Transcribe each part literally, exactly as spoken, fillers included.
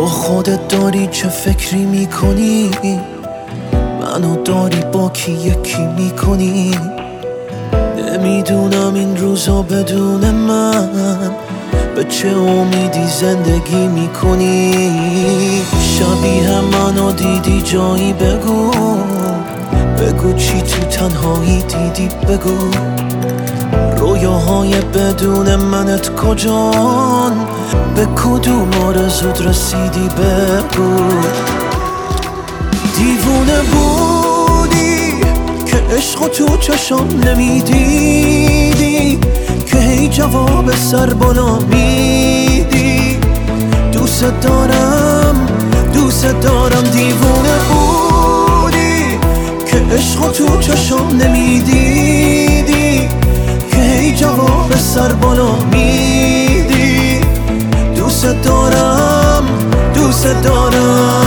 با خودت داری چه فکری میکنی؟ منو داری با کی یکی میکنی؟ نمیدونم این روزا بدون من به چه امیدی زندگی میکنی؟ شبیه منو دیدی جایی بگو، بگو چی تو تنهایی دیدی بگو. رویاهای بدون منت کجان؟ به کدوم آرزوت رسیدی بگو. دیوونه بودی که عشقو تو چشم نمیدیدی، که هی جواب سر بالا میدی. دوست دارم دوست دارم. دیوونه بودی که عشقو تو چشم نمیدیدی، که هی جواب سر بالا میدی. دوست دارم دوست دارم.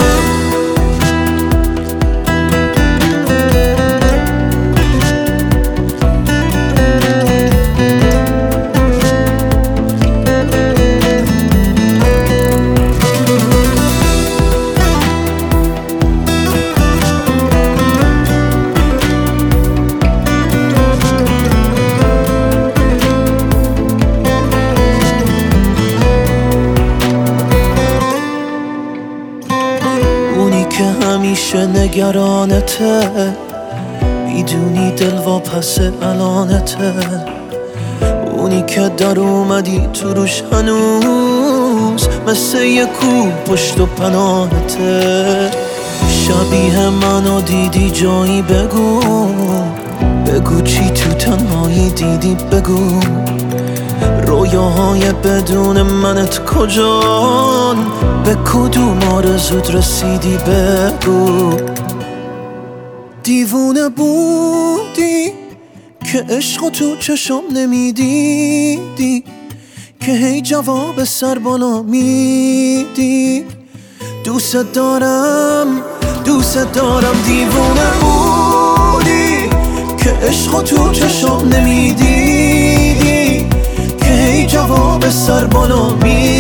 که همیشه نگرانته، میدونی دل واپس الانته. اونی که در اومدی تو روش هنوز مثل یه کوه پشت و پناهته. شبیه منو دیدی جایی بگو، بگو چی تو تنهایی دیدی بگو. رویاهای بدون منت کجان؟ به کدوم آرزوت رسیدی بگو. دیوونه بودی که عشقو تو چشم نمیدیدی، که هی جواب سر بالا میدی. دوست دارم دوست دارم. دیوونه بودی که عشقو تو چشم نمیدیدی، که هی جواب سر بالا میدی.